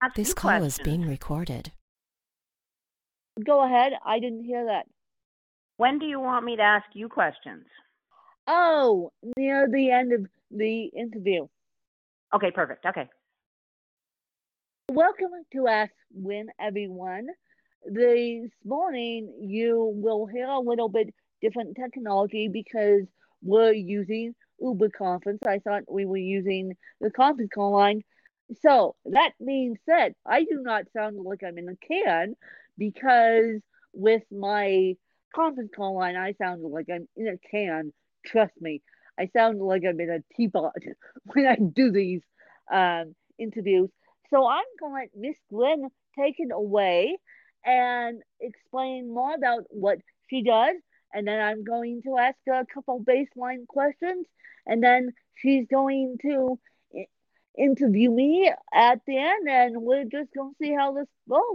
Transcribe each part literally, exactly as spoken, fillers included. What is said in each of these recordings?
ask This you call is questions. being recorded. Go ahead. I didn't hear that. When do you want me to ask you questions? Oh, near the end of the interview. Okay, perfect. Okay. Welcome to Ask Win, everyone. This morning, you will hear a little bit different technology because we're using Uber Conference. I thought we were using the conference call line. So, that being said, I do not sound like I'm in a can because with my conference call line, I sound like I'm in a can. Trust me, I sound like I'm in a teapot when I do these um, interviews. So I'm going to let Miss Glenn take it away and explain more about what she does. And then I'm going to ask her a couple baseline questions. And then she's going to interview me at the end. And we're just going to see how this goes.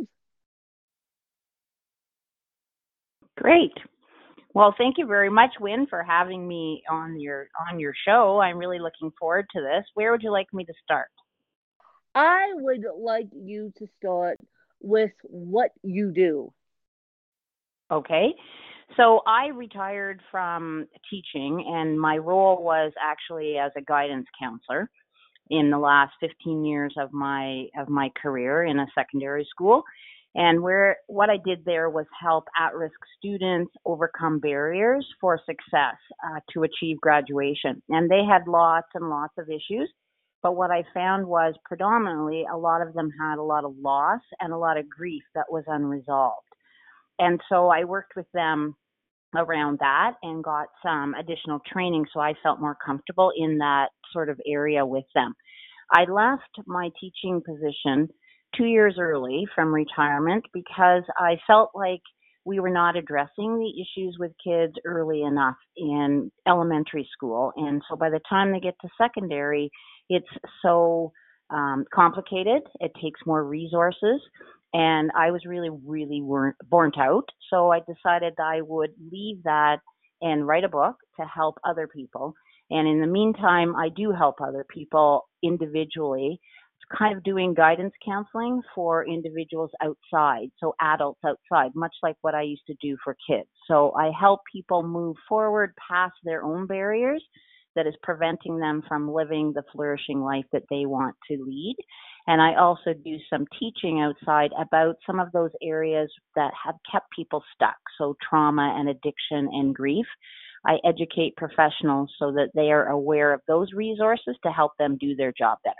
Great. Well, thank you very much, Win, for having me on your on your show. I'm really looking forward to this. Where would you like me to start? I would like you to start with what you do. Okay. So I retired from teaching, and my role was actually as a guidance counselor in the last fifteen years of my of my career in a secondary school. And where what I did there was help at-risk students overcome barriers for success uh, to achieve graduation. And they had lots and lots of issues, but what I found was predominantly a lot of them had a lot of loss and a lot of grief that was unresolved. And so I worked with them around that and got some additional training so I felt more comfortable in that sort of area with them. I left my teaching position two years early from retirement because I felt like we were not addressing the issues with kids early enough in elementary school. And so by the time they get to secondary, it's so um, complicated. It takes more resources. And I was really, really burnt out. So I decided I would leave that and write a book to help other people. And in the meantime, I do help other people individually. It's kind of doing guidance counseling for individuals outside, so adults outside, much like what I used to do for kids. So I help people move forward past their own barriers that is preventing them from living the flourishing life that they want to lead. And I also do some teaching outside about some of those areas that have kept people stuck, so trauma and addiction and grief. I educate professionals so that they are aware of those resources to help them do their job better.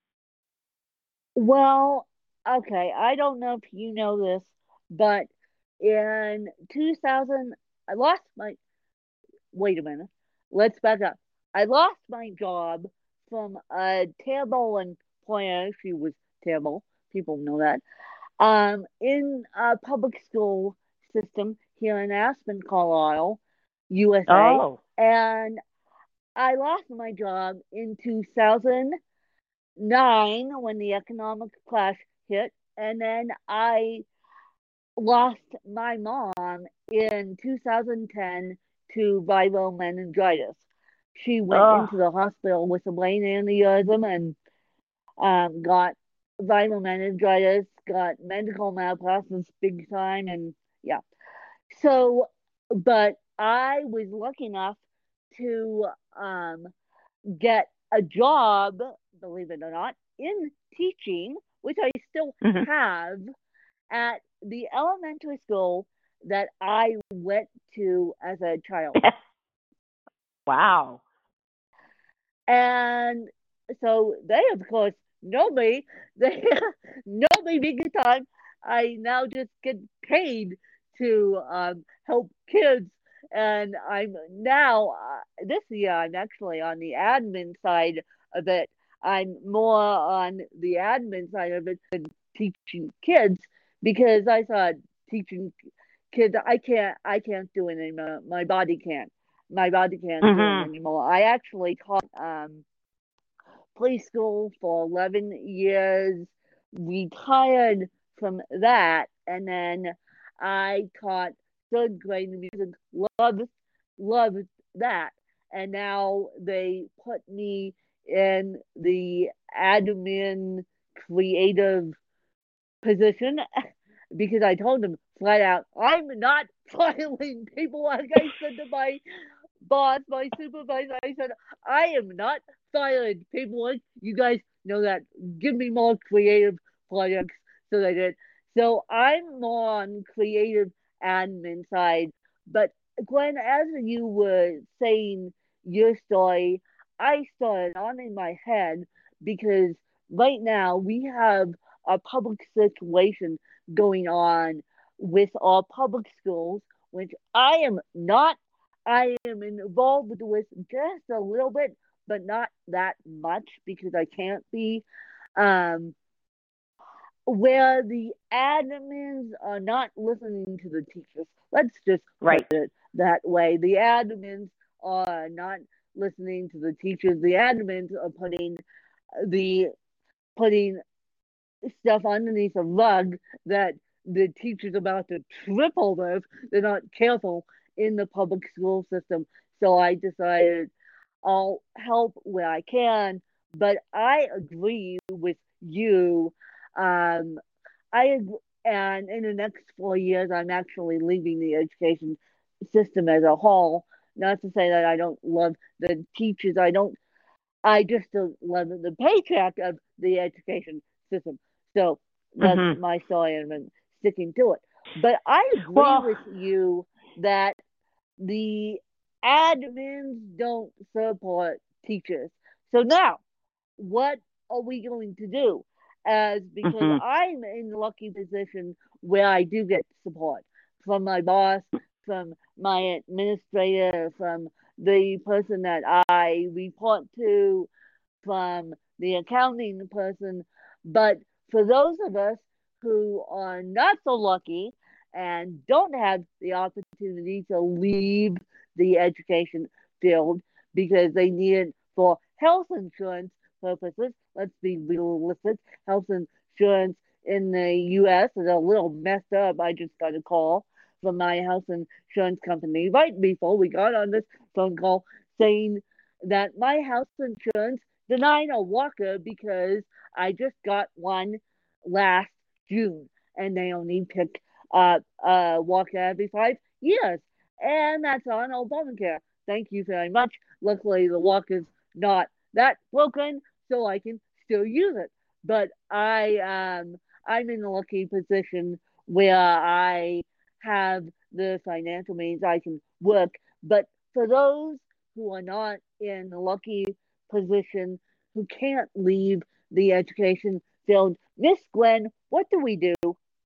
Well, okay, I don't know if you know this, but in two thousand, I lost my, wait a minute, let's back up. I lost my job from a terrible employer. She was terrible. People know that. Um, in a public school system here in Aspen, Colorado, U S A. Oh. And I lost my job in two thousand nine when the economic crash hit. And then I lost my mom in two thousand ten to viral meningitis. She went Oh. into the hospital with a brain aneurysm and um, got viral meningitis, got medical malpractice big time, and yeah. So, but I was lucky enough to um, get a job, believe it or not, in teaching, which I still Mm-hmm. have at the elementary school that I went to as a child. Wow. And so they, of course, know me. They know me big time. I now just get paid to um, help kids. And I'm now, uh, this year, I'm actually on the admin side of it. I'm more on the admin side of it than teaching kids because I thought teaching kids, I can't, I can't do it anymore. My body can't. My body can't do it Mm-hmm. anymore. I actually taught um, preschool for eleven years, retired from that, and then I taught third grade music. Loved, loved that. And now they put me in the admin creative position because I told them flat out, I'm not filing people. Like I said to my boss, my supervisor, I said, I am not filing people. You guys know that. Give me more creative projects. So they did. So I'm more on creative admin side. But Glenn, as you were saying your story, I started on in my head because right now we have a public situation going on with our public schools, which I am not. I am involved with just a little bit, but not that much because I can't be. Um, where the admins are not listening to the teachers. Let's just put Right. it that way. The admins are not listening to the teachers. The admins are putting the putting stuff underneath a rug that the teacher's about to trip over if they're not careful in the public school system. So I decided I'll help where I can, but I agree with you. Um, I and in the next four years, I'm actually leaving the education system as a whole. Not to say that I don't love the teachers. I don't. I just don't love the paycheck of the education system. So that's Mhm. my story, and I'm sticking to it. But I agree Well, with you that the admins don't support teachers. So now, what are we going to do? As because mhm. I'm in a lucky position where I do get support from my boss, from my administrator, from the person that I report to, from the accounting person. But for those of us who are not so lucky and don't have the opportunity to leave the education field because they need it for health insurance purposes, let's be realistic. Health insurance in the U S is a little messed up. I just got a call from my health insurance company right before we got on this phone call saying that my health insurance denied a walker because I just got one last June and they only pick up a walker every five years. And that's on Obamacare. Thank you very much. Luckily, the walker's not that broken, so I can still use it. But I um I'm in a lucky position where I have the financial means I can work. But for those who are not in a lucky position, who can't leave the education field, Miss Gwen, what do we do?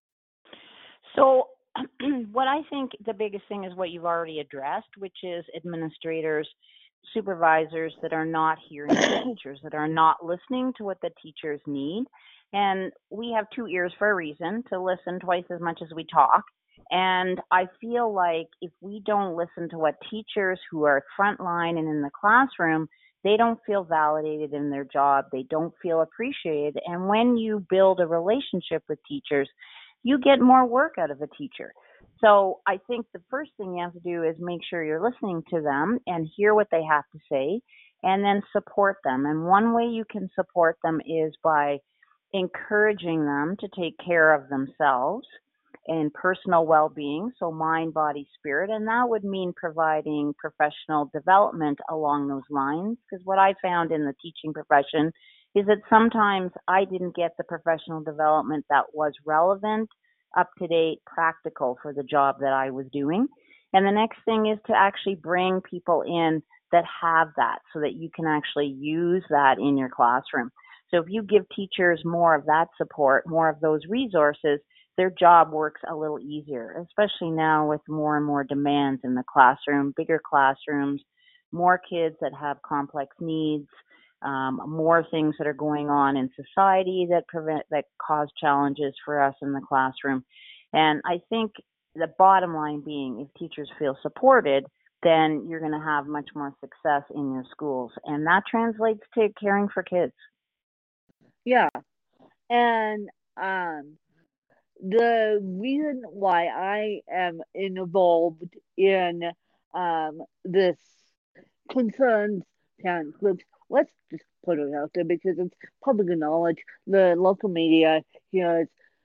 So, what I think the biggest thing is what you've already addressed, which is administrators, supervisors that are not hearing the teachers, that are not listening to what the teachers need. And we have two ears for a reason to listen twice as much as we talk. And I feel like if we don't listen to what teachers who are frontline and in the classroom, they don't feel validated in their job. They don't feel appreciated. And when you build a relationship with teachers, you get more work out of a teacher. So I think the first thing you have to do is make sure you're listening to them and hear what they have to say and then support them. And one way you can support them is by encouraging them to take care of themselves and personal well-being, so mind, body, spirit, and that would mean providing professional development along those lines. Because what I found in the teaching profession is that sometimes I didn't get the professional development that was relevant, up to date, practical for the job that I was doing. And the next thing is to actually bring people in that have that so that you can actually use that in your classroom. So if you give teachers more of that support, more of those resources, their job works a little easier, especially now with more and more demands in the classroom, bigger classrooms, more kids that have complex needs, um, more things that are going on in society that prevent that cause challenges for us in the classroom. And I think the bottom line being, if teachers feel supported, then you're going to have much more success in your schools, and that translates to caring for kids. Yeah, and um, the reason why I am involved in um this concerns parent groups. Let's just put it out there because it's public knowledge. The local media here is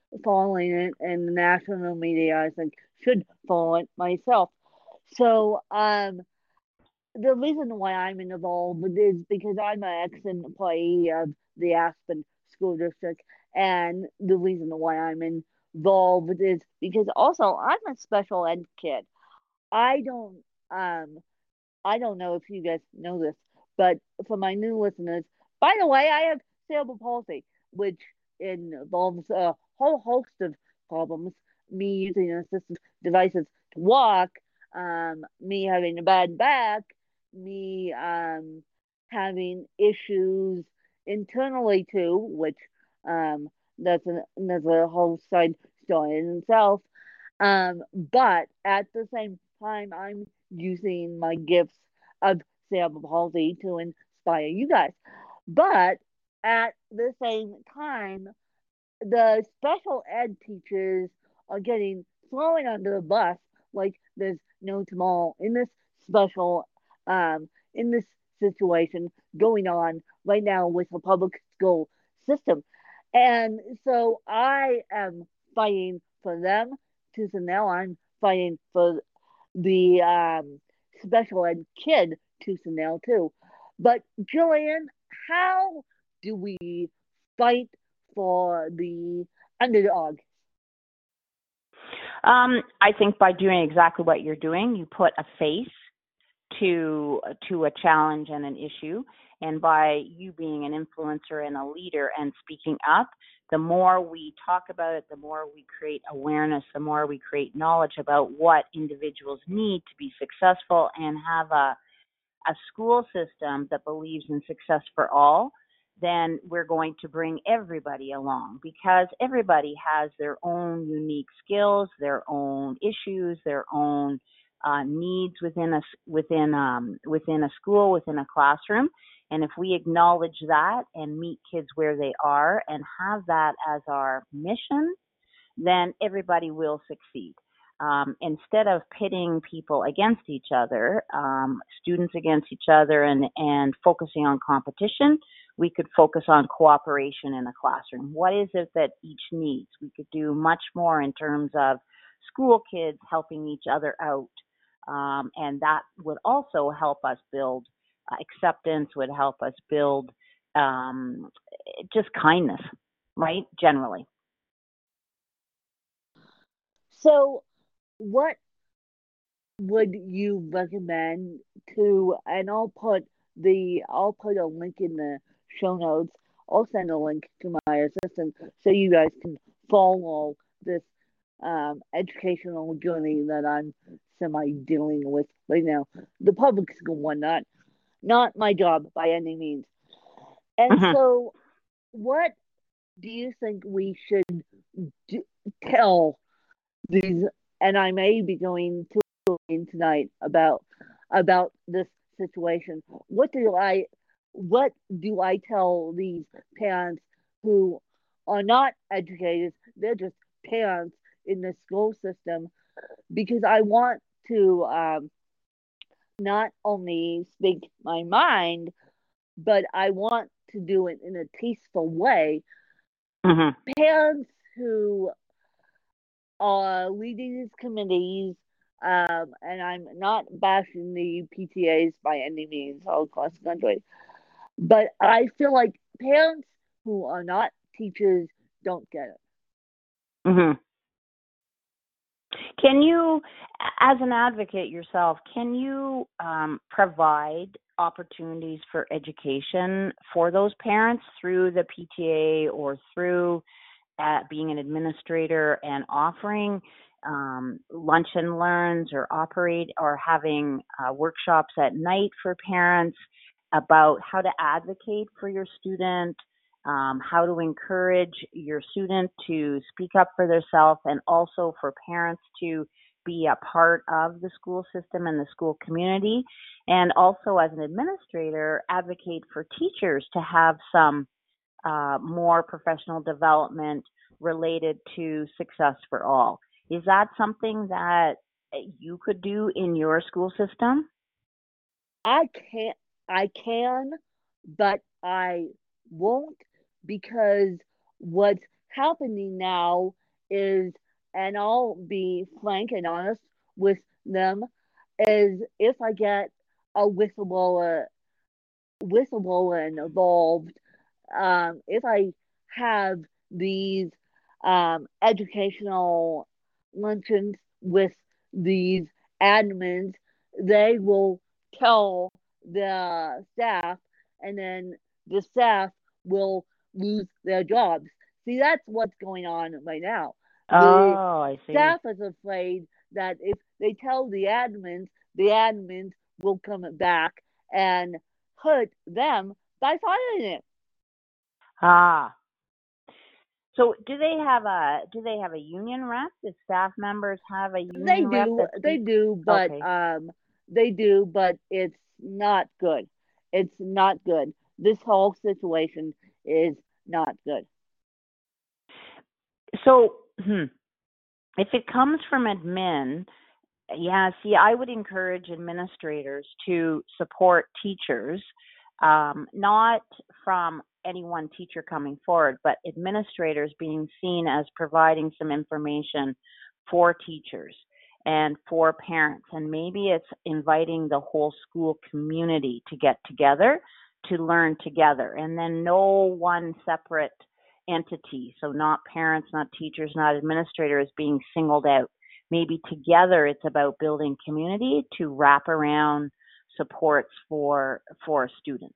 following it in the national media. I think should follow it myself. So um, the reason why I'm involved is because I'm an ex-employee of the Aspen School District, and the reason why I'm involved is because also I'm a special ed kid. I don't um I don't know if you guys know this, but for my new listeners, by the way, I have cerebral palsy, which involves a whole host of problems. Me using assistive devices to walk, um, me having a bad back, me um, having issues internally too, which um, that's a, that's a whole side story in itself. Um, but at the same time, I'm using my gifts of cerebral palsy to inspire you guys. But at the same time, the special ed teachers are getting thrown under the bus like there's no tomorrow in this special um in this situation going on right now with the public school system. And so I am fighting for them tooth and nail. I'm fighting for the um special ed kid tooth and nail too. But Jillian, how do we fight for the underdog? Um, I think by doing exactly what you're doing, you put a face to to a challenge and an issue, and by you being an influencer and a leader and speaking up, the more we talk about it, the more we create awareness, the more we create knowledge about what individuals need to be successful and have a a school system that believes in success for all, then we're going to bring everybody along because everybody has their own unique skills, their own issues, their own uh, needs within a within um, within a school, within a classroom. And if we acknowledge that and meet kids where they are and have that as our mission, then everybody will succeed. Um, instead of pitting people against each other, um, students against each other, and, and focusing on competition, we could focus on cooperation in the classroom. What is it that each needs? We could do much more in terms of school kids helping each other out. Um, and that would also help us build uh, acceptance, would help us build um, just kindness, right? Generally. So, what would you recommend to? And I'll put the I'll put a link in the show notes. I'll send a link to my assistant so you guys can follow this um, educational journey that I'm semi dealing with right now. The public school one, not not my job by any means. And Mm-hmm. so, what do you think we should do, tell these? And I may be going to in tonight about about this situation. What do I what do I tell these parents who are not educated? They're just parents in the school system because I want to um, not only speak my mind, but I want to do it in a tasteful way. Mm-hmm. Parents who are leading these committees, um, and I'm not bashing the P T As by any means all across the country, but I feel like parents who are not teachers don't get it. Mm-hmm. Can you, as an advocate yourself, can you um, provide opportunities for education for those parents through the P T A or through uh, being an administrator and offering um, lunch and learns or operate or having uh, workshops at night for parents about how to advocate for your student, um, how to encourage your student to speak up for themselves, and also for parents to be a part of the school system and the school community. And also, as an administrator, advocate for teachers to have some uh, more professional development related to success for all. Is that something that you could do in your school system? I can't, I can, but I won't because what's happening now is, and I'll be frank and honest with them, is if I get a whistleblower whistleblower involved, um, if I have these um, educational luncheons with these admins, they will tell the staff, and then the staff will lose their jobs. See, that's what's going on right now. The Oh, I see. staff is afraid that if they tell the admins, the admins will come back and hurt them by firing it. Ah. So do they have a do they have a union rep? Do staff members have a They union rep do, that they speaks? do, but Okay. um, they do, but it's not good. It's not good. This whole situation is not good. So, hmm, if it comes from admin, yeah, see, I would encourage administrators to support teachers, um, not from any one teacher coming forward, but administrators being seen as providing some information for teachers and for parents. And maybe it's inviting the whole school community to get together to learn together, and then no one separate entity. So, not parents, not teachers, not administrators being singled out. Maybe together it's about building community to wrap around supports for for students.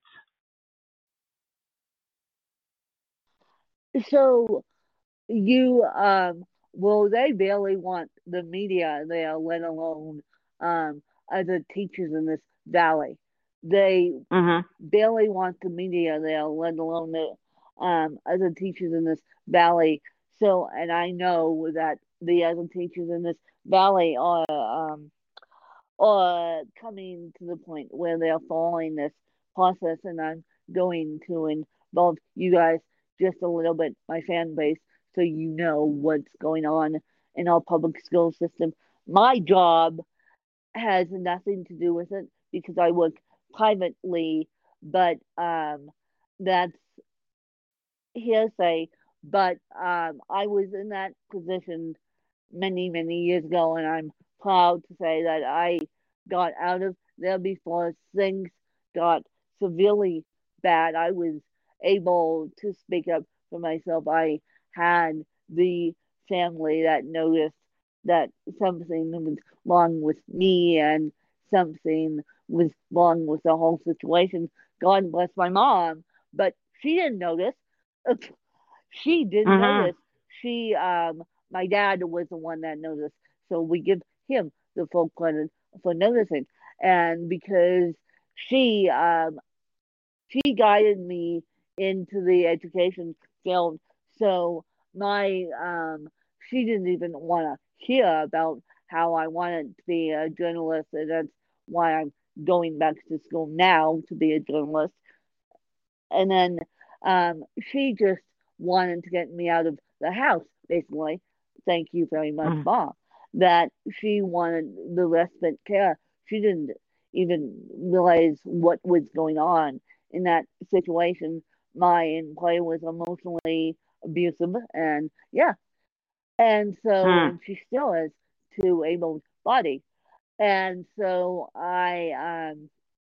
So you um well they barely want the media there, let alone um other teachers in this valley. They Mhm. barely want the media there, let alone the um other teachers in this valley. So, and I know that the other teachers in this valley are um are coming to the point where they're following this process, and I'm going to involve you guys just a little bit, my fan base, so you know what's going on in our public school system. My job has nothing to do with it because I work privately, but um, that's hearsay. But um, I was in that position many, many years ago, and I'm proud to say that I got out of there before things got severely bad. I was able to speak up for myself. I had the family that noticed that something was wrong with me and something was wrong with the whole situation. God bless my mom, but she didn't notice. She didn't Mhm. notice. She, um, my dad was the one that noticed. So we give him the full credit for noticing. And because she, um, she guided me into the education field. So my, um, she didn't even want to hear about how I wanted to be a journalist. And that's why I'm going back to school now to be a journalist. And then um, she just wanted to get me out of the house, basically. Thank you very much, Mhm. Mom. That she wanted the respite care. She didn't even realize what was going on in that situation. My employer was emotionally abusive, and yeah, and so, Mm. and she still is to a body. And so I um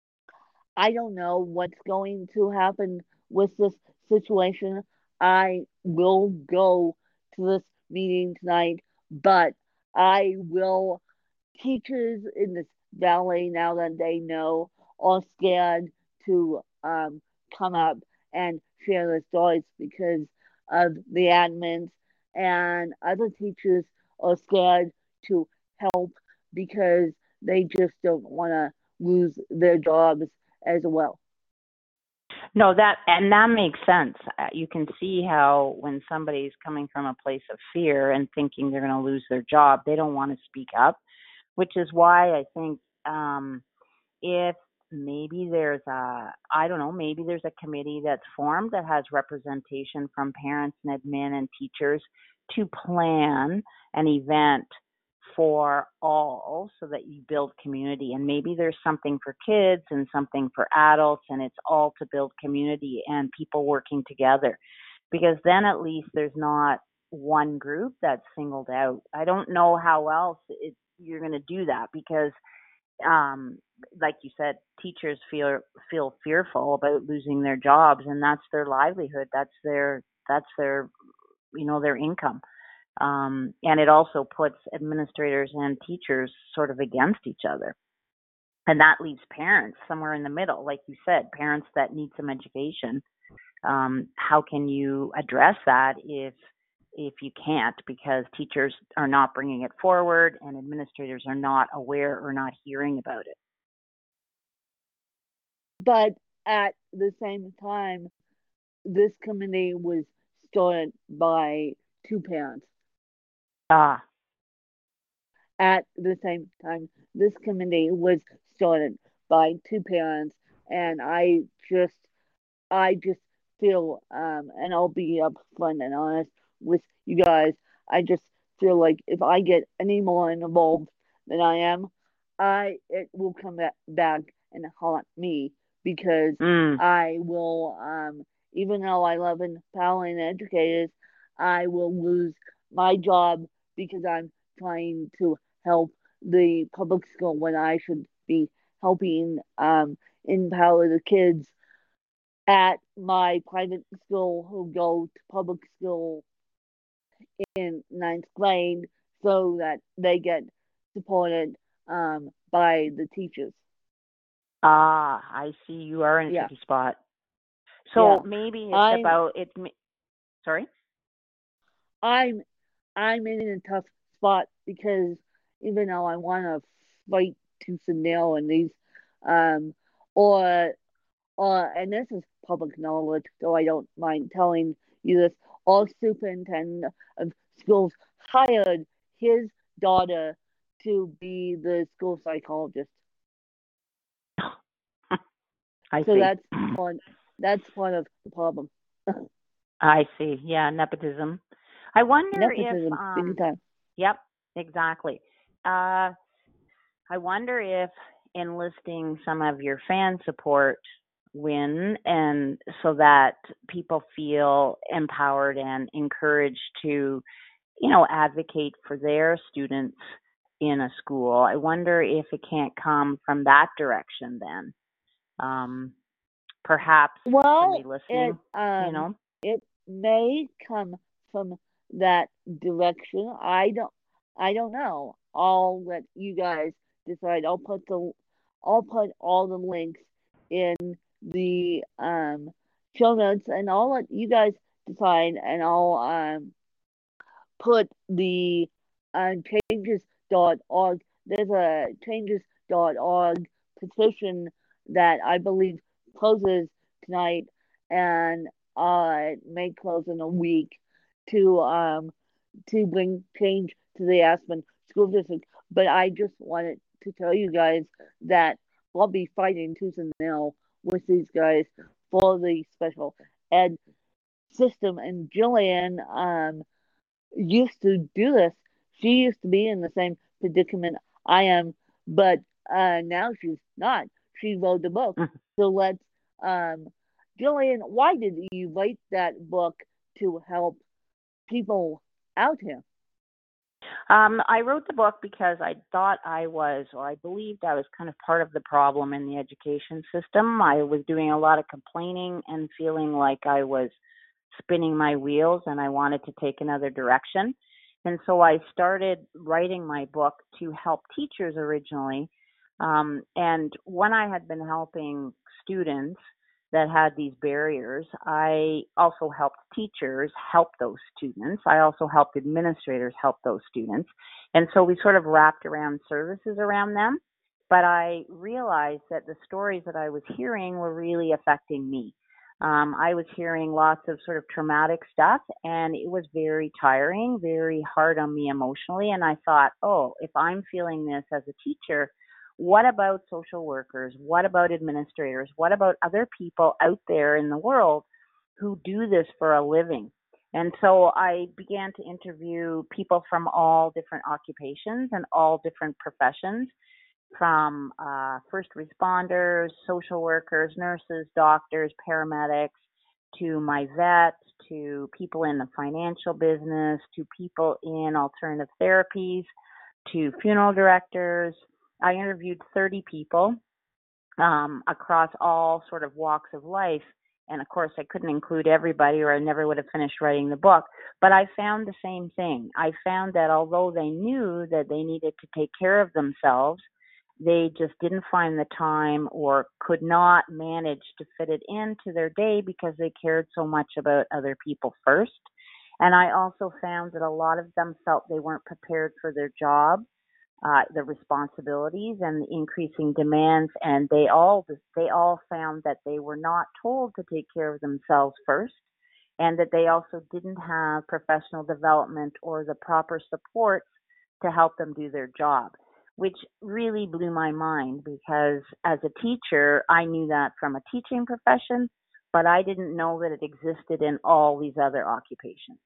I don't know what's going to happen with this situation. I will go to this meeting tonight, but I will, teachers in this valley, now that they know, are scared to um, come up and share their stories because of the admins, and other teachers are scared to help because they just don't want to lose their jobs as well. No, that and that makes sense. Uh, You can see how when somebody's coming from a place of fear and thinking they're going to lose their job, they don't want to speak up, which is why I think um, if maybe there's a, I don't know, maybe there's a committee that's formed that has representation from parents and admin and teachers to plan an event for all so that you build community. And maybe there's something for kids and something for adults, and it's all to build community and people working together. Because then at least there's not one group that's singled out. I don't know how else it, you're going to do that because, um, like you said, teachers feel feel fearful about losing their jobs, and that's their livelihood. That's their that's their you know their income. Um, and it also puts administrators and teachers sort of against each other. And that leaves parents somewhere in the middle, like you said, parents that need some education. Um, how can you address that if if you can't because teachers are not bringing it forward and administrators are not aware or not hearing about it? But at the same time, this committee was started by two parents. Ah, At the same time, this committee was started by two parents, and I just, I just feel, um, and I'll be upfront and honest with you guys. I just feel like if I get any more involved than I am, I it will come back and haunt me because mm, I will, um, even though I love empowering educators, I will lose my job because I'm trying to help the public school when I should be helping um, empower the kids at my private school who go to public school in ninth grade so that they get supported um, by the teachers. ah, I see you are in a Yeah, tricky spot. yeah. So maybe it's I'm about it's. Sorry. I'm I'm in a tough spot because even though I want to fight tooth and nail in these, um, or or and this is public knowledge, so I don't mind telling you this. All superintendent of schools hired his daughter to be the school psychologist. I So see. that's part that's part of the problem. I see. Yeah, nepotism. I wonder if Nepotism, big um time. yep, exactly. Uh I wonder if enlisting some of your fan support win and so that people feel empowered and encouraged to, you know, advocate for their students in a school. I wonder if it can't come from that direction then. Um Perhaps somebody Well, it listening, you um know. it may come from that direction. I don't I don't know. I'll let you guys decide. I'll put the I'll put all the links in the um show notes and I'll let you guys decide and I'll um put the uh, changes dot org. There's a changes dot org petition that I believe closes tonight, and uh, it may close in a week to um to bring change to the Aspen School District. But I just wanted to tell you guys that I'll be fighting tooth and nail with these guys for the special ed system. And Jillian, um, used to do this. She used to be in the same predicament I am, but uh, now she's not. She wrote the book. So let's, um, Jillian, why did you write that book to help people out here? Um, I wrote the book because I thought I was, or I believed I was kind of part of the problem in the education system. I was doing a lot of complaining and feeling like I was spinning my wheels and I wanted to take another direction. And so I started writing my book to help teachers originally. Um, and when I had been helping students that had these barriers, I also helped teachers help those students. I also helped administrators help those students. And so we sort of wrapped around services around them. But I realized that the stories that I was hearing were really affecting me. Um, I was hearing lots of sort of traumatic stuff, and it was very tiring, very hard on me emotionally. And I thought, oh, if I'm feeling this as a teacher, what about social workers? What about administrators? What about other people out there in the world who do this for a living? And so I began to interview people from all different occupations and all different professions, from uh, first responders, social workers, nurses, doctors, paramedics, to my vet, to people in the financial business, to people in alternative therapies, to funeral directors. I interviewed thirty people um, across all sort of walks of life. And of course, I couldn't include everybody or I never would have finished writing the book. But I found the same thing. I found that although they knew that they needed to take care of themselves, they just didn't find the time or could not manage to fit it into their day because they cared so much about other people first. And I also found that a lot of them felt they weren't prepared for their job, uh, the responsibilities and the increasing demands, and they all they all found that they were not told to take care of themselves first, and that they also didn't have professional development or the proper support to help them do their job, which really blew my mind because as a teacher, I knew that from a teaching profession, but I didn't know that it existed in all these other occupations.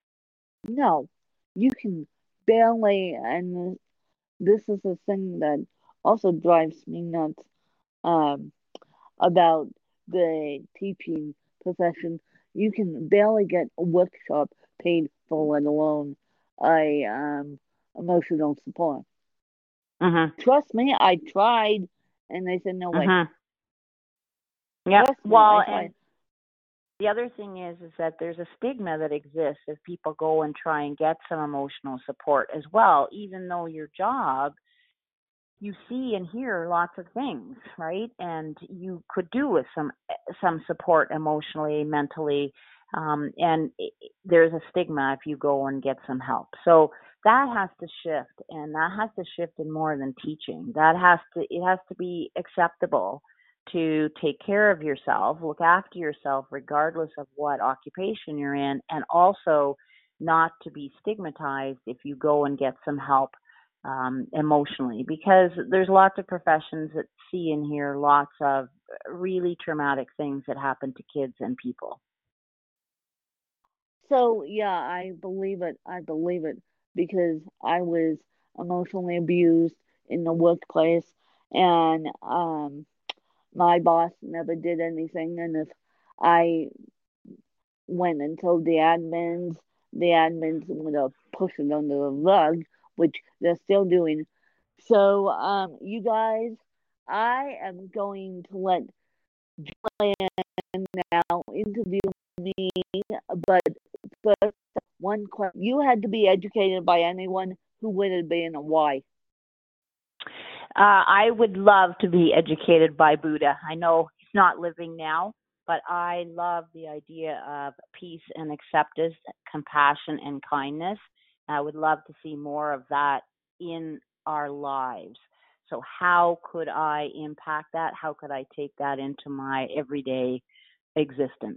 No, you can barely, and this is the thing that also drives me nuts um, about the teaching profession. You can barely get a workshop paid for, let alone a um, emotional support. Mm-hmm. Trust me, I tried, and they said no way. Mm-hmm. Yeah. Trust me, well, I tried. and the other thing is, is that there's a stigma that exists if people go and try and get some emotional support as well, even though your job, you see and hear lots of things, right? And you could do with some some support emotionally, mentally, um, and it, there's a stigma if you go and get some help. So that has to shift, and that has to shift in more than teaching. That has to it has to be acceptable to take care of yourself, look after yourself, regardless of what occupation you're in, and also not to be stigmatized if you go and get some help um, emotionally, because there's lots of professions that see and hear lots of really traumatic things that happen to kids and people. So yeah, I believe it. I believe it because I was emotionally abused in the workplace, and um, my boss never did anything. And if I went and told the admins, the admins would have pushed it under the rug, which they're still doing. So, um, you guys, I am going to let Joanne now interview me, but first, one question. You had to be educated by anyone, who would it be and why? Uh, I would love to be educated by Buddha. I know he's not living now, but I love the idea of peace and acceptance, compassion and kindness. I would love to see more of that in our lives. So, how could I impact that? How could I take that into my everyday existence?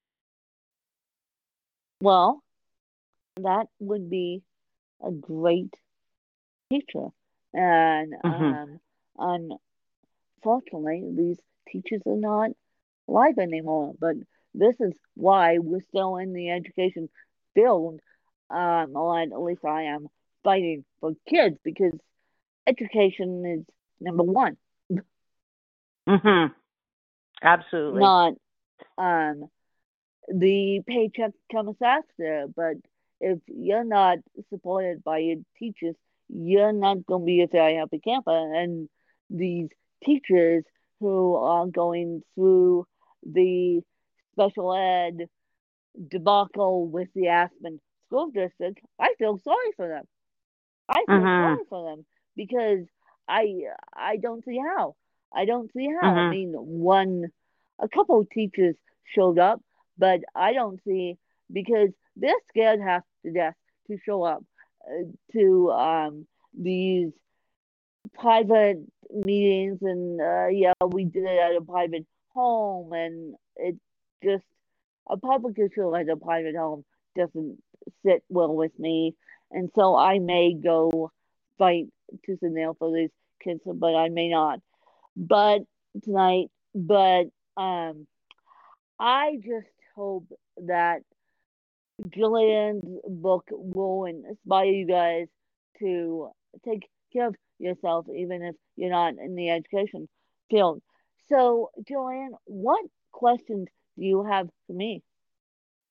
Well, that would be a great teacher. And Mhm. um, unfortunately, these teachers are not alive anymore. But this is why we're still in the education field. Um, or at least I am fighting for kids because education is number one, Mhm. Absolutely. not um the paycheck comes after. But if you're not supported by your teachers, you're not going to be a very happy camper. And these teachers who are going through the special ed debacle with the Aspen School District, I feel sorry for them. I feel Mhm. sorry for them because I I don't see how. I don't see how. I Mhm. mean, one, a couple of teachers showed up, but I don't see because they're scared half to death to show up uh, to um these private meetings, and uh, yeah, we did it at a private home, and it just a public issue at a private home doesn't sit well with me, and so I may go fight tooth and nail for these kids, but I may not. But tonight, but um, I just hope that Jillian's book will inspire you guys to take care of yourself, even if you're not in the education field. So, Jillian, what questions do you have for me?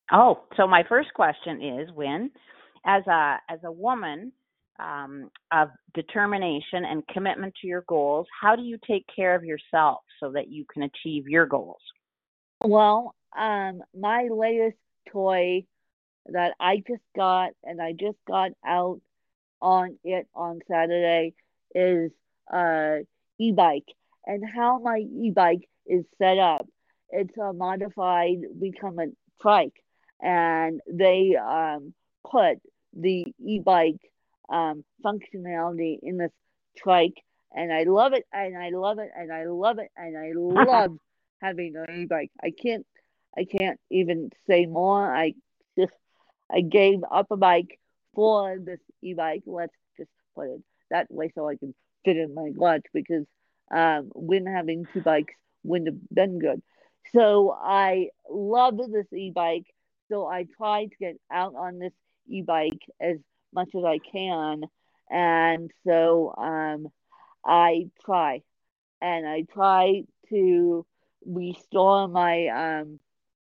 Oh, so my first question is, Win, as a as a woman um, of determination and commitment to your goals, how do you take care of yourself so that you can achieve your goals? Well, um, my latest toy that I just got and I just got out on it on Saturday is a e-bike, and how my e-bike is set up. It's a modified recumbent trike, and they um, put the e-bike um, functionality in this trike, and I love it, and I love it, and I love it, and I love having an e-bike. I can't, I can't even say more. I just I gave up a bike for this e-bike. Let's just put it that way so I can fit in my garage because um, when having two bikes wouldn't have been good. So I love this e-bike. So I try to get out on this e-bike as much as I can. And so um, I try and I try to restore my um,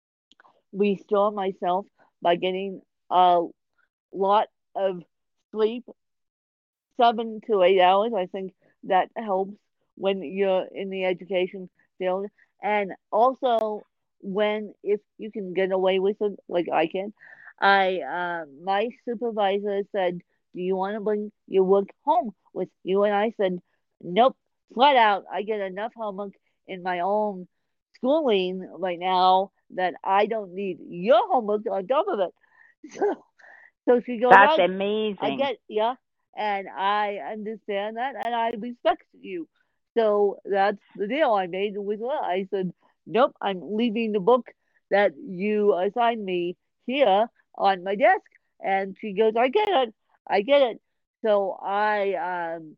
restore myself by getting a lot of sleep, seven to eight hours. I think that helps when you're in the education field. And also when if you can get away with it like I can. I uh, my supervisor said, "Do you want to bring your work home with you?" And I said, "Nope, flat out. I get enough homework in my own schooling right now that I don't need your homework on top of it." So so she goes, That's I, I amazing. get, yeah, and I understand that, and I respect you. So that's the deal I made with her. I said, nope, I'm leaving the book that you assigned me here on my desk. And she goes, I get it, I get it. So I um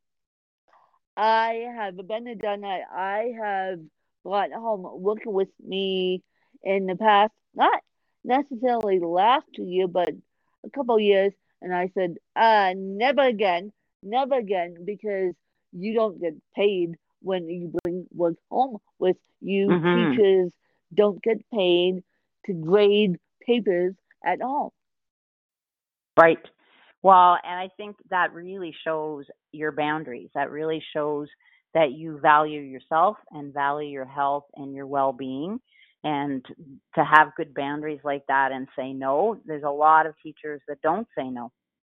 I have been and done that. I have brought home working with me in the past, not necessarily the last two years, but a couple of years. And I said, uh, never again, never again, because you don't get paid when you bring work home with you. Hmm. Teachers don't get paid to grade papers at all. Right. Well, and I think that really shows your boundaries. That really shows that you value yourself and value your health and your well being. And to have good boundaries like that and say no, there's a lot of teachers that don't say no.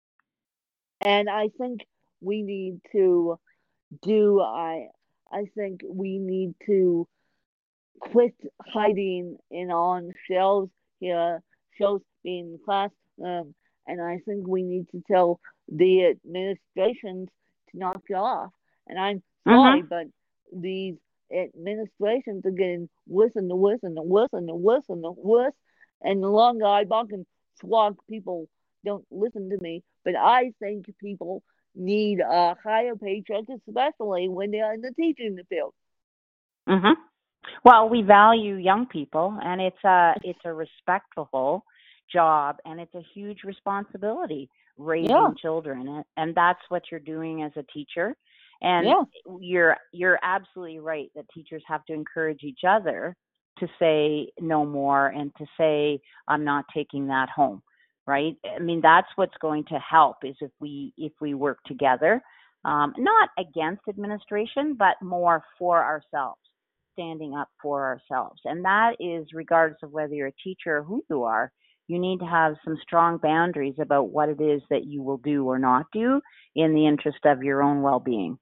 And I think we need to do I I think we need to quit hiding in on shelves here, shelves being in class, um, and I think we need to tell the administrations to knock it off. And I'm sorry, Mhm. but these administrations are getting worse and worse and worse and worse and worse. And the longer I bark and swag, people don't listen to me. But I think people need a higher paycheck, especially when they're in the teaching field. Mhm. Well, we value young people, and it's a it's a respectable job, and it's a huge responsibility Yeah, raising children, and, and that's what you're doing as a teacher. And yeah. you're you're absolutely right that teachers have to encourage each other to say no more and to say I'm not taking that home, right? I mean that's what's going to help is if we if we work together, um, not against administration, but more for ourselves, standing up for ourselves. And that is regardless of whether you're a teacher or who you are, you need to have some strong boundaries about what it is that you will do or not do in the interest of your own well being.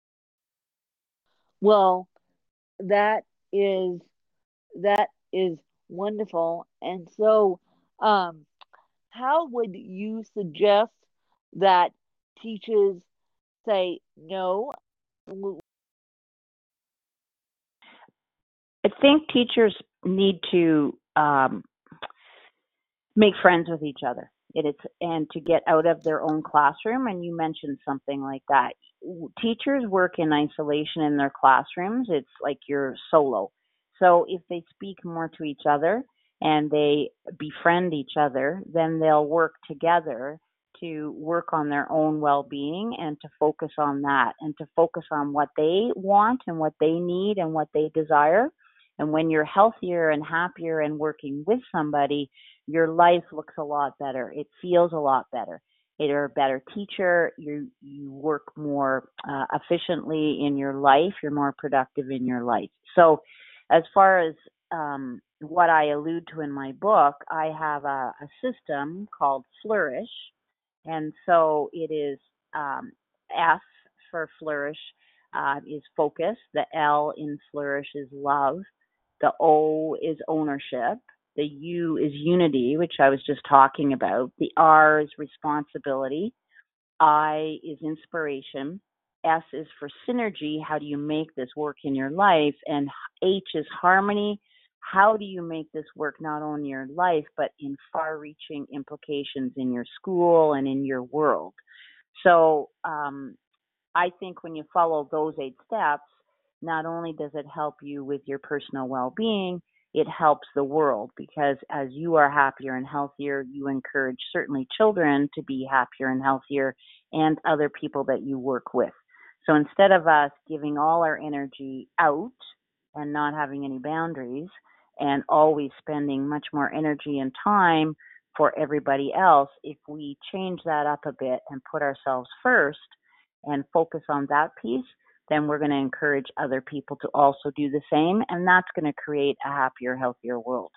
Well, that is that is wonderful. And so, um, how would you suggest that teachers say no? I think teachers need to um, make friends with each other. It is and to get out of their own classroom. And you mentioned something like that. Teachers work in isolation in their classrooms. It's like you're solo. So if they speak more to each other and they befriend each other, then they'll work together to work on their own well-being and to focus on that and to focus on what they want and what they need and what they desire. And when you're healthier and happier and working with somebody, your life looks a lot better. It feels a lot better. You're a better teacher. You you work more uh, efficiently in your life. You're more productive in your life. So, as far as um, what I allude to in my book, I have a, a system called Flourish, and so it is um, F for Flourish uh, is focus. The L in Flourish is love. The O is ownership. The U is unity, which I was just talking about. The R is responsibility. I is inspiration. S is for synergy. How do you make this work in your life? And H is harmony. How do you make this work not only in your life, but in far reaching implications in your school and in your world? So um, I think when you follow those eight steps, not only does it help you with your personal well-being, it helps the world, because as you are happier and healthier, you encourage certainly children to be happier and healthier, and other people that you work with. So instead of us giving all our energy out and not having any boundaries and always spending much more energy and time for everybody else, if we change that up a bit and put ourselves first and focus on that piece, then we're going to encourage other people to also do the same. And that's going to create a happier, healthier world.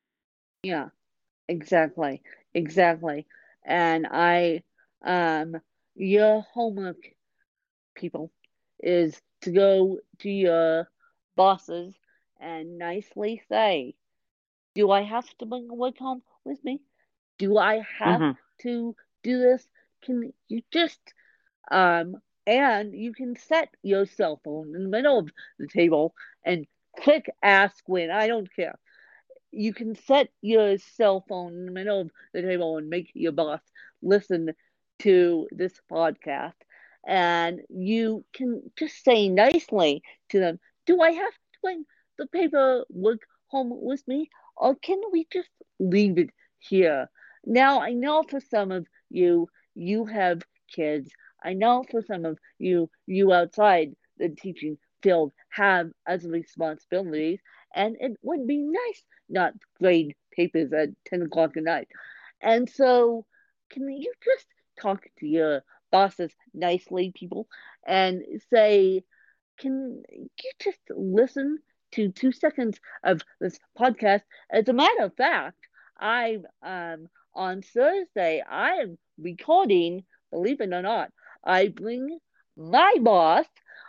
Yeah, exactly. Exactly. And I, um, your homework, people, is to go to your bosses and nicely say, do I have to bring work home with me? Do I have Mm-hmm. to do this? Can you just Um, and you can set your cell phone in the middle of the table and click ask when. I don't care. You can set your cell phone in the middle of the table and make your boss listen to this podcast. And you can just say nicely to them, do I have to bring the paperwork home with me? Or can we just leave it here? Now, I know for some of you, you have kids. I know for some of you, you outside the teaching field have other responsibilities, and it would be nice not grade papers at ten o'clock at night. And so, can you just talk to your bosses nicely, people, and say, can you just listen to two seconds of this podcast? As a matter of fact, I um on Thursday I am recording, believe it or not, I bring my boss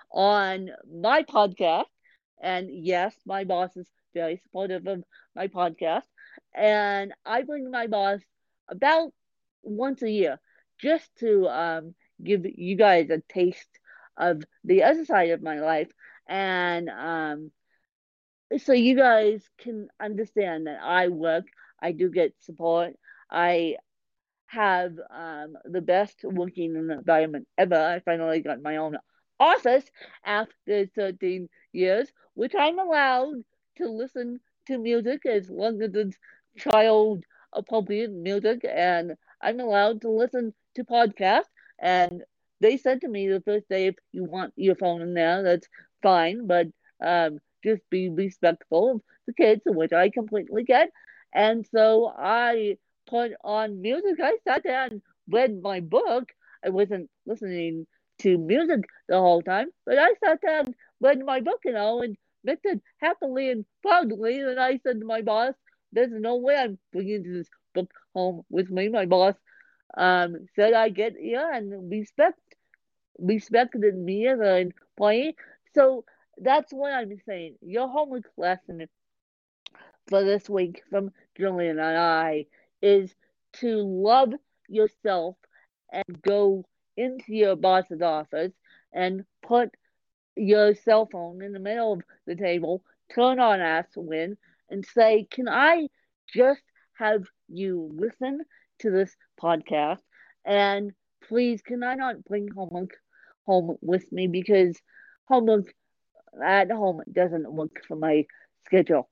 on my podcast. And yes, my boss is very supportive of my podcast. And I bring my boss about once a year just to um, give you guys a taste of the other side of my life. And um, so you guys can understand that I work, I do get support. I have um, the best working environment ever. I finally got my own office after thirteen years, which I'm allowed to listen to music as long as it's child appropriate music, and I'm allowed to listen to podcasts. And they said to me the first day, if you want your phone in there, that's fine, but um, just be respectful of the kids, which I completely get. And so I put on music. I sat down and read my book. I wasn't listening to music the whole time, but I sat down and read my book, you know, and read it happily and proudly. And I said to my boss, there's no way I'm bringing this book home with me. My boss um, said I get here and respect respected me as an employee. So that's what I'm saying. Your homework lesson for this week from Julian and I is to love yourself and go into your boss's office and put your cell phone in the middle of the table, turn on Ask Win, and say, can I just have you listen to this podcast? And please, can I not bring homework home with me, because homework at home doesn't work for my schedule.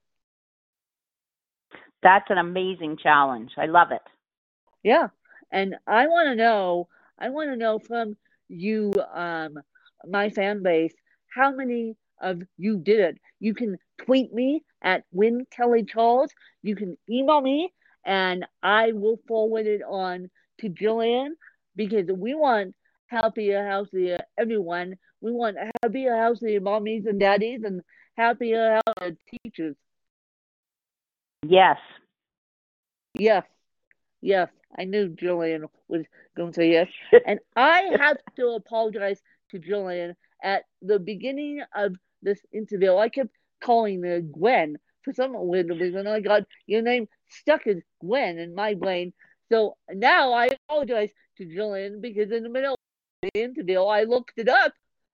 That's an amazing challenge. I love it. Yeah. And I want to know, I want to know from you, um, my fan base, how many of you did it. You can tweet me at Win Kelly Charles. You can email me and I will forward it on to Jillian because we want happier, healthier everyone. We want happier, healthier mommies and daddies and happier, healthier teachers. Yes. Yes, yes. I knew Jillian was going to say yes. And I have to apologize to Jillian at the beginning of this interview. I kept calling her Gwen for some weird reason. I got your name stuck as Gwen in my brain. So now I apologize to Jillian because in the middle of the interview I looked it up.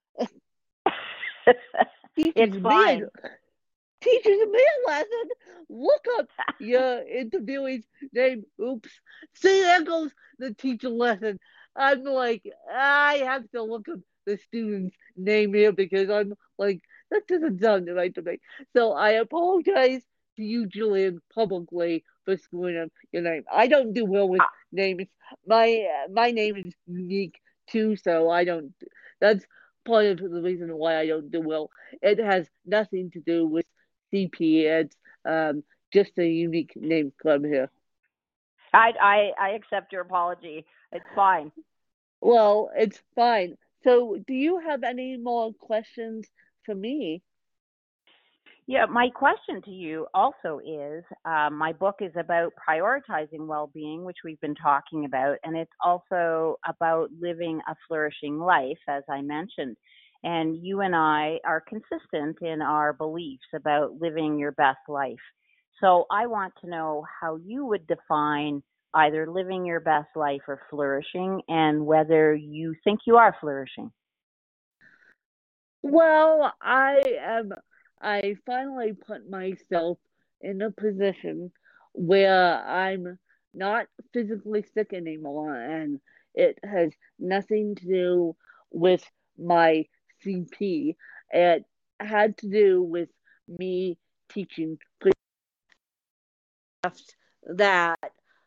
It's fine. Teachers a mail lesson. Look up your interviewee's name. Oops. See, there goes the teacher lesson. I'm like, I have to look up the student's name here because I'm like, that doesn't sound right to me. So I apologize to you, Jillian, publicly for screwing up your name. I don't do well with names. My my name is unique too, so I don't. That's part of the reason why I don't do well. It has nothing to do with C P. It's um, just a unique name club here. I, I I accept your apology. It's fine. Well, it's fine. So, do you have any more questions for me? Yeah, my question to you also is um, my book is about prioritizing well being, which we've been talking about, and it's also about living a flourishing life, as I mentioned. And you and I are consistent in our beliefs about living your best life. So I want to know how you would define either living your best life or flourishing, and whether you think you are flourishing. Well, I am. I finally put myself in a position where I'm not physically sick anymore, and it has nothing to do with my C P. It had to do with me teaching that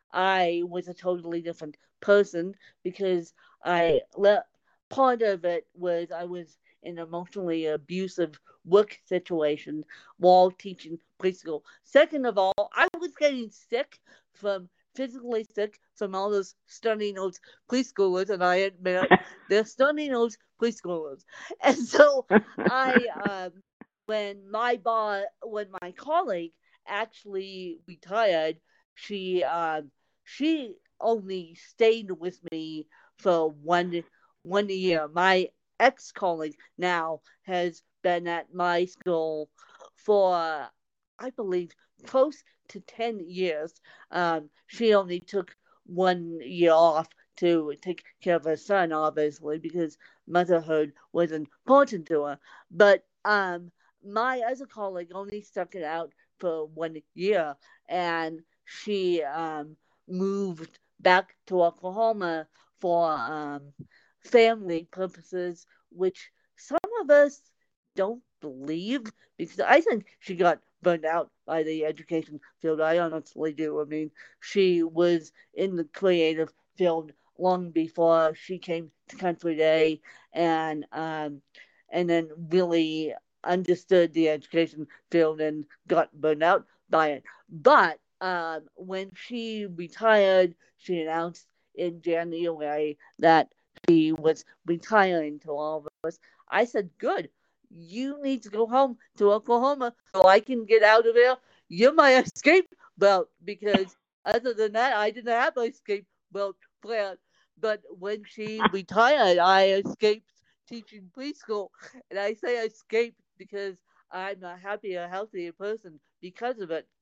I was a totally different person because I le- part of it was I was in an emotionally abusive work situation while teaching preschool. Second of all, I was getting sick from physically sick from all those study notes preschoolers, and I admit it, they're study notes preschoolers. And so I, um, when my boss, when my colleague actually retired, she um she only stayed with me for one one year. My ex colleague now has been at my school for I believe close to ten years. Um, she only took one year off to take care of her son, obviously, because motherhood was important to her. But um, my other colleague only stuck it out for one year, and she um, moved back to Oklahoma for um, family purposes, which some of us don't believe because I think she got burned out by the education field. I honestly do. I mean, she was in the creative field long before she came to Country Day, and um, and then really understood the education field and got burned out by it. But um, when she retired, she announced in January that she was retiring to all of us. I said, good. You need to go home to Oklahoma so I can get out of there. You're my escape belt because other than that, I didn't have my escape belt plan. But when she retired, I escaped teaching preschool. And I say escaped because I'm a happier, healthier person because of it.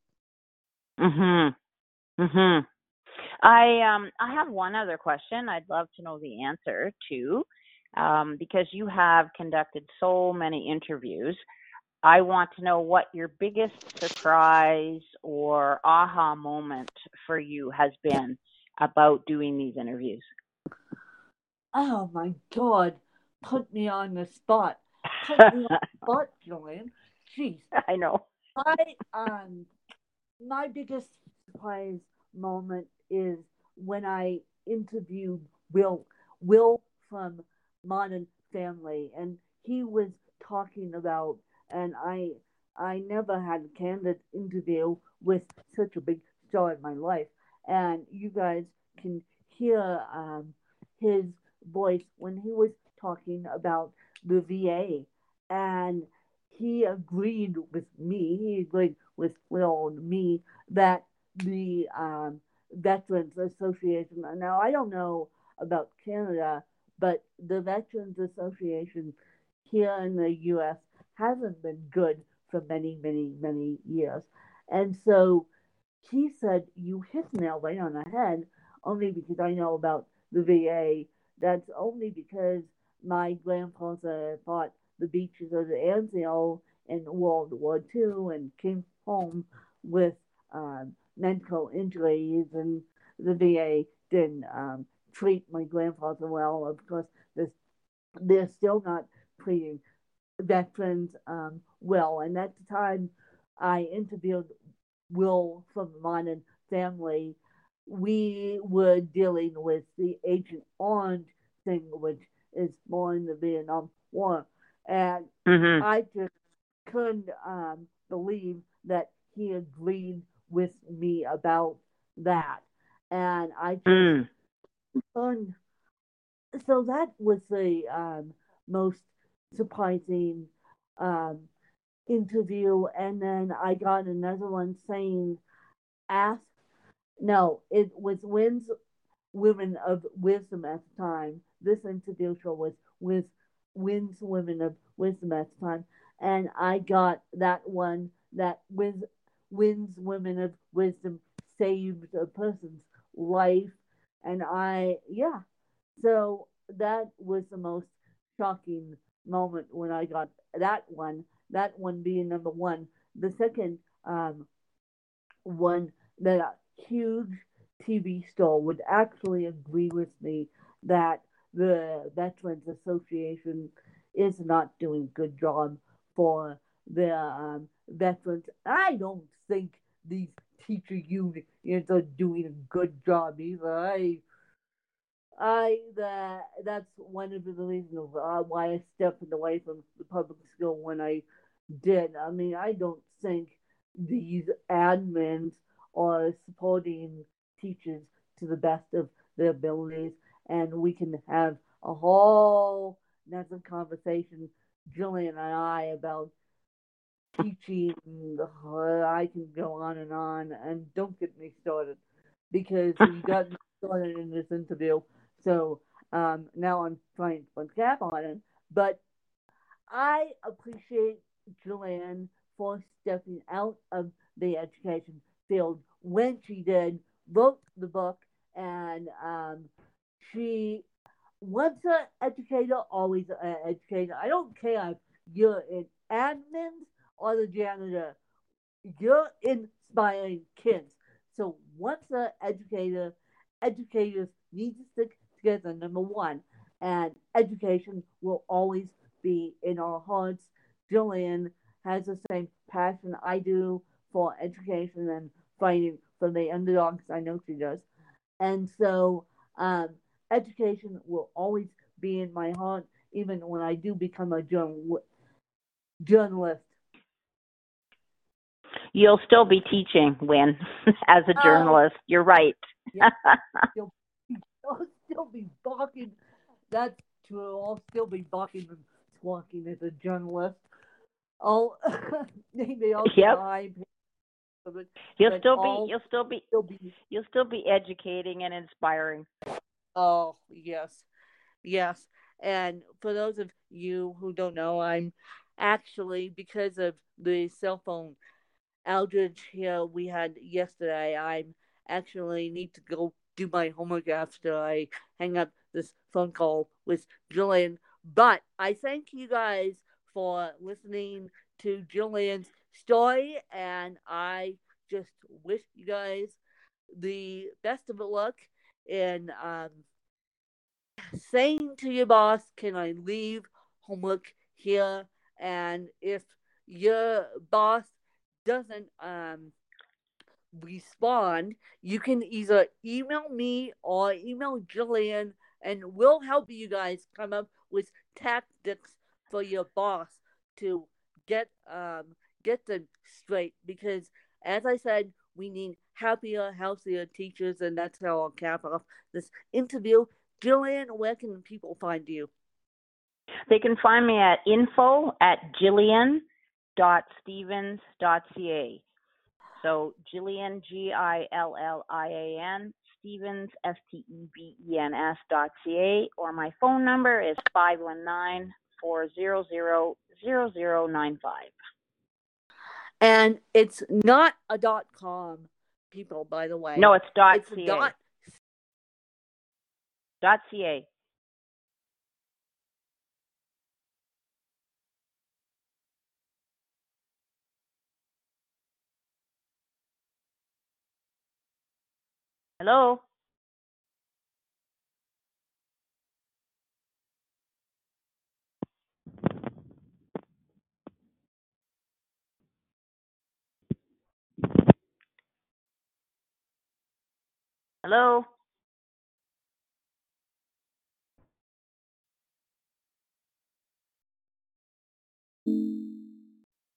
Mhm. Mhm. I um I have one other question. I'd love to know the answer to, um, because you have conducted so many interviews. I want to know what your biggest surprise or aha moment for you has been about doing these interviews. Oh my God, put me on the spot. Put me on the spot, Joanne. Jeez. I know. I um my biggest surprise moment is when I interviewed Will Will from Modern Family, and he was talking about, and I I never had a candid interview with such a big star in my life. and you guys can hear um, his voice when he was talking about the V A, and he agreed with me. He agreed with Will and me that the um, Veterans Association. Now I don't know about Canada, but the Veterans Association here in the U S hasn't been good for many, many, many years. And so he said, "You hit the nail right on the head," only because I know about the V A. That's only because my grandfather fought the beaches of the Anzio in World War Two and came home with um, mental injuries, and the V A didn't um, treat my grandfather well. Of course, they're, they're still not treating veterans um, well. And at the time I interviewed Will from Modern Family, we were dealing with the Agent Orange thing, which is more in the Vietnam War. And Mm-hmm. I just couldn't um, believe that he agreed with me about that. And I just Mm. couldn't. So that was the um, most surprising um, interview. And then I got another one saying, ask, no, it was Wynn's Women of Wisdom at the time. This interview show was with Wynn's Women of Wisdom at the time. And I got that one that with Wynn's Women of Wisdom saved a person's life. And I, yeah, so that was the most shocking moment when I got that one, that one being number one. The second um, one, that a huge T V star would actually agree with me that the Veterans Association is not doing a good job for the um, veterans. I don't think these teacher unions are doing a good job either. I I that that's one of the reasons uh, why I stepped away from the public school when I did. I mean, I don't think these admins are supporting teachers to the best of their abilities, and we can have a whole another conversation, Jillian and I, about teaching. Uh, I can go on and on, and don't get me started because he got me started in this interview. So um, now I'm trying to put a cap on it. But I appreciate Joanne for stepping out of the education field when she did, wrote the book, and um, she once an educator, always an educator. I don't care if you're in admins or the janitor, you're inspiring kids. So once an educator, educators need to stick together, number one, and education will always be in our hearts. Jillian has the same passion I do for education and fighting for the underdogs. I know she does. And so um, education will always be in my heart, even when I do become a journal- journalist. You'll still be teaching, Win, as a Oh, journalist. You're right. yeah, still, I'll still be barking. That's true. I'll still be barking and squawking as a journalist. I'll maybe I'll get a Yep. high pay of it, You'll but still be I'll you'll still be still be. you'll still be educating and inspiring. Oh yes, yes. And for those of you who don't know, I'm actually, because of the cell phone outage here we had yesterday, I actually need to go do my homework after I hang up this phone call with Jillian. But I thank you guys for listening to Jillian's story, and I just wish you guys the best of luck in um, saying to your boss, "Can I leave homework here?" And if your boss doesn't um, respond, you can either email me or email Jillian, and we'll help you guys come up with tactics for your boss to get um, get them straight. Because, as I said, We need happier, healthier teachers, and that's how I'll cap off this interview. Jillian, where can people find you? They can find me at info at jillian dot stevens dot c a. So Jillian, G I L L I A N, Stevens, S T E B E N S dot C A, or my phone number is five one nine, four zero zero, zero zero nine five. And it's not a dot com, people, by the way. No, it's dot it's C A. Dot, dot C A. Hello? Hello?